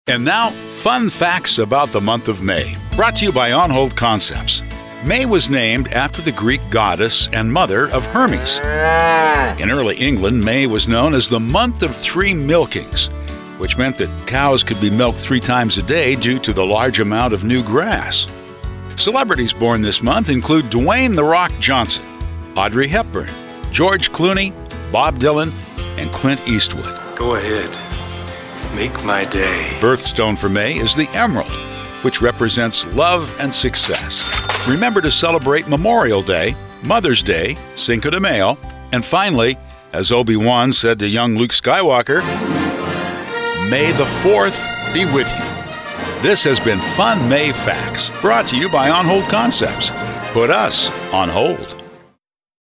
And now, fun facts about the month of May, brought to you by On Hold Concepts. May was named after the Greek goddess and mother of Hermes. In early England, May was known as the month of 3 milkings, which meant that cows could be milked 3 times a day due to the large amount of new grass. Celebrities born this month include Dwayne "The Rock" Johnson, Audrey Hepburn, George Clooney, Bob Dylan, and Clint Eastwood. Go ahead. Make my day. Birthstone for May is the emerald, which represents love and success. Remember to celebrate Memorial Day, Mother's Day, Cinco de Mayo, and finally, as Obi-Wan said to young Luke Skywalker, May the 4th be with you. This has been Fun May Facts, brought to you by On Hold Concepts. Put us on hold.